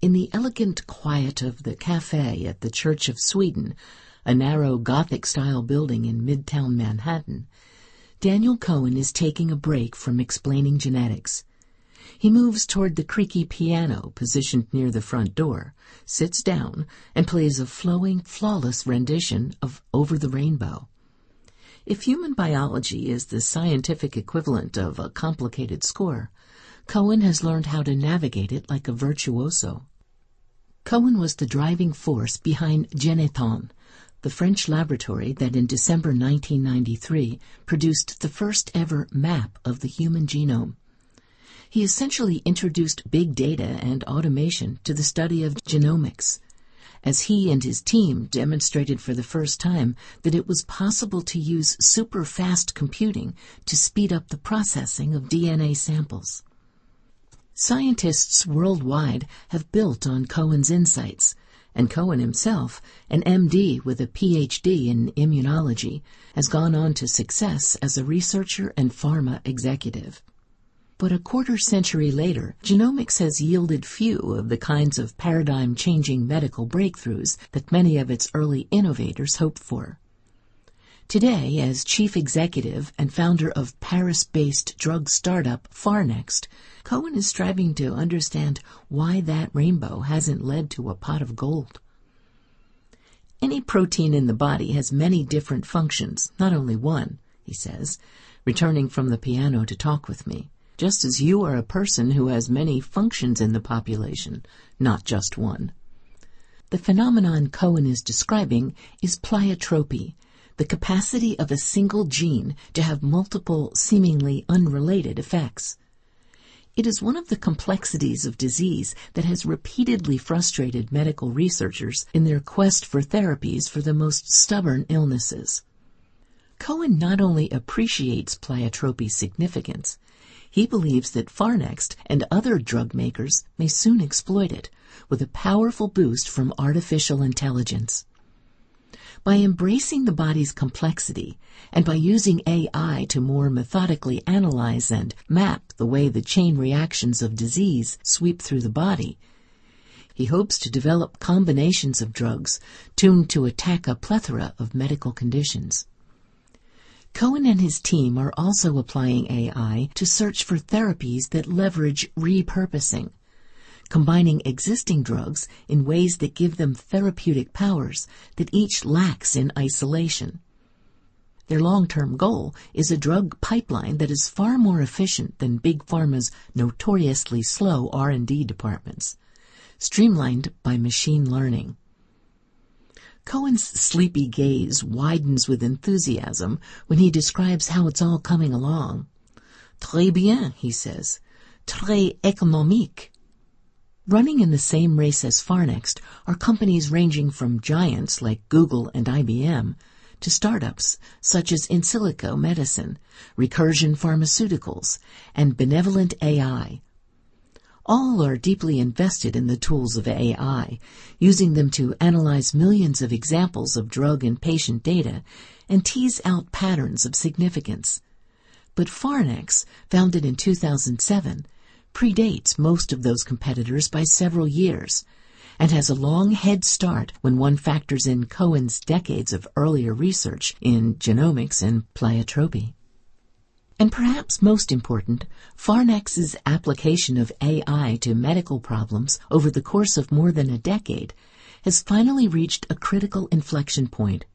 In the elegant quiet of the cafe at the Church of Sweden, a narrow Gothic-style building in Midtown Manhattan, Daniel Cohen is taking a break from explaining genetics. He moves toward the creaky piano positioned near the front door, sits down, and plays a flowing, flawless rendition of Over the Rainbow. If human biology is the scientific equivalent of a complicated score, Cohen has learned how to navigate it like a virtuoso. Cohen was the driving force behind Genethon, the French laboratory that in December 1993 produced the first ever map of the human genome. He essentially introduced big data and automation to the study of genomics, as he and his team demonstrated for the first time that it was possible to use super-fast computing to speed up the processing of DNA samples. Scientists worldwide have built on Cohen's insights, and Cohen himself, an MD with a PhD in immunology, has gone on to success as a researcher and pharma executive. But a quarter-century later, genomics has yielded few of the kinds of paradigm-changing medical breakthroughs that many of its early innovators hoped for. Today, as chief executive and founder of Paris-based drug startup Pharnext, Cohen is striving to understand why that rainbow hasn't led to a pot of gold. Any protein in the body has many different functions, not only one, he says, returning from the piano to talk with me, just as you are a person who has many functions in the population, not just one. The phenomenon Cohen is describing is pleiotropy, the capacity of a single gene to have multiple, seemingly unrelated effects. It is one of the complexities of disease that has repeatedly frustrated medical researchers in their quest for therapies for the most stubborn illnesses. Cohen not only appreciates pleiotropy's significance, he believes that Pharnext and other drug makers may soon exploit it, with a powerful boost from artificial intelligence. By embracing the body's complexity and by using AI to more methodically analyze and map the way the chain reactions of disease sweep through the body, he hopes to develop combinations of drugs tuned to attack a plethora of medical conditions. Cohen and his team are also applying AI to search for therapies that leverage repurposing, combining existing drugs in ways that give them therapeutic powers that each lacks in isolation. Their long-term goal is a drug pipeline that is far more efficient than Big Pharma's notoriously slow R&D departments, streamlined by machine learning. Cohen's sleepy gaze widens with enthusiasm when he describes how it's all coming along. Très bien, he says. Très économique. Running in the same race as Pharnext are companies ranging from giants like Google and IBM to startups such as Insilico Medicine, Recursion Pharmaceuticals, and Benevolent AI. All are deeply invested in the tools of AI, using them to analyze millions of examples of drug and patient data and tease out patterns of significance. But Pharnext, founded in 2007, predates most of those competitors by several years, and has a long head start when one factors in Cohen's decades of earlier research in genomics and pleiotropy. And perhaps most important, Pharnext's application of AI to medical problems over the course of more than a decade has finally reached a critical inflection point.